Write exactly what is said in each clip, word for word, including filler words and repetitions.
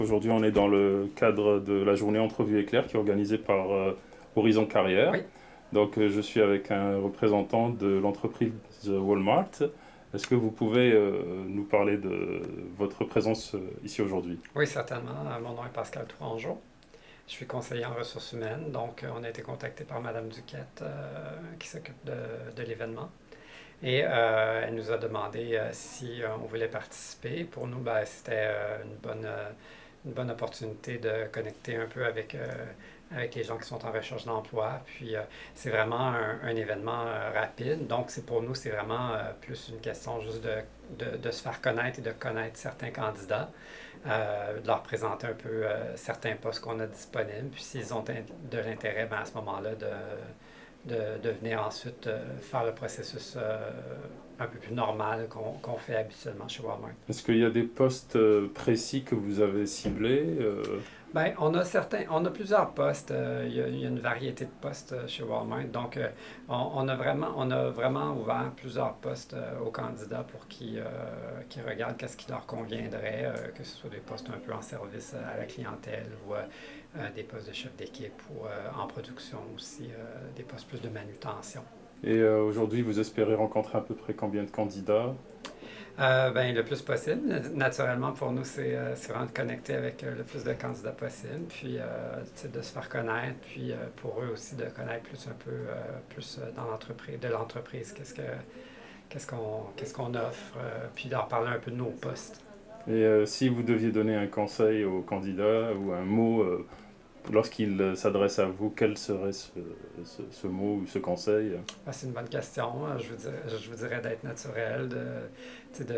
Aujourd'hui, on est dans le cadre de la journée Entrevue éclair qui est organisée par euh, Horizon Carrière. Oui, Donc, euh, je suis avec un représentant de l'entreprise Walmart. Est-ce que vous pouvez euh, nous parler de votre présence euh, ici aujourd'hui? oui, certainement. Euh, Mon nom est Pascal Tourangeau. Je suis conseiller en ressources humaines. Donc, euh, on a été contacté par Madame Duquette, euh, qui s'occupe de, de l'événement. Et euh, elle nous a demandé euh, si euh, on voulait participer. Pour nous, ben, c'était euh, une bonne, euh, une bonne opportunité de connecter un peu avec, euh, avec les gens qui sont en recherche d'emploi. Puis, euh, c'est vraiment un, un événement euh, rapide. Donc, c'est pour nous, c'est vraiment euh, plus une question juste de, de, de se faire connaître et de connaître certains candidats, euh, de leur présenter un peu euh, certains postes qu'on a disponibles. Puis, s'ils ont de l'intérêt, ben, à ce moment-là, de de, de venir ensuite euh, faire le processus euh, un peu plus normal qu'on qu'on fait habituellement chez Walmart. Est-ce qu'il y a des postes euh, précis que vous avez ciblés euh, Ben, on a certains, on a plusieurs postes. euh, Il y a, il y a une variété de postes euh, chez Walmart. Donc, euh, on, on a vraiment, on a vraiment ouvert plusieurs postes euh, aux candidats pour qu'ils euh, qu'ils regardent qu'est-ce qui leur conviendrait, euh, que ce soit des postes un peu en service à la clientèle ou euh, euh, des postes de chef d'équipe ou euh, en production aussi, euh, des postes plus de manutention. Et euh, aujourd'hui, vous espérez rencontrer à peu près combien de candidats? Euh, ben, le plus possible. Naturellement, pour nous, c'est euh, c'est vraiment de connecter avec euh, le plus de candidats possible, puis euh, tu sais, de se faire connaître, puis euh, pour eux aussi de connaître plus un peu euh, plus euh, dans l'entreprise, de l'entreprise, qu'est-ce que qu'est-ce qu'on qu'est-ce qu'on offre, euh, puis leur parler un peu de nos postes. Et euh, si vous deviez donner un conseil aux candidats ou un mot euh, lorsqu'il euh, s'adresse à vous, quel serait ce, ce- ce mot ou ce conseil? Ah, c'est une bonne question. Euh, Je vous dirais, je vous dirais d'être naturel, de, tu sais, de,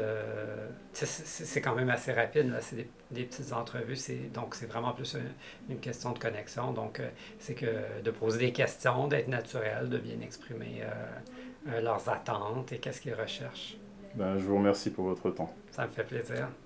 tu sais, c'est c'est quand même assez rapide, là. C'est des, des petites entrevues, c'est, donc c'est vraiment plus une, une question de connexion. Donc, euh, c'est que de poser des questions, d'être naturel, de bien exprimer euh, euh, leurs attentes et qu'est-ce qu'ils recherchent. Ben, je vous remercie pour votre temps. Ça me fait plaisir.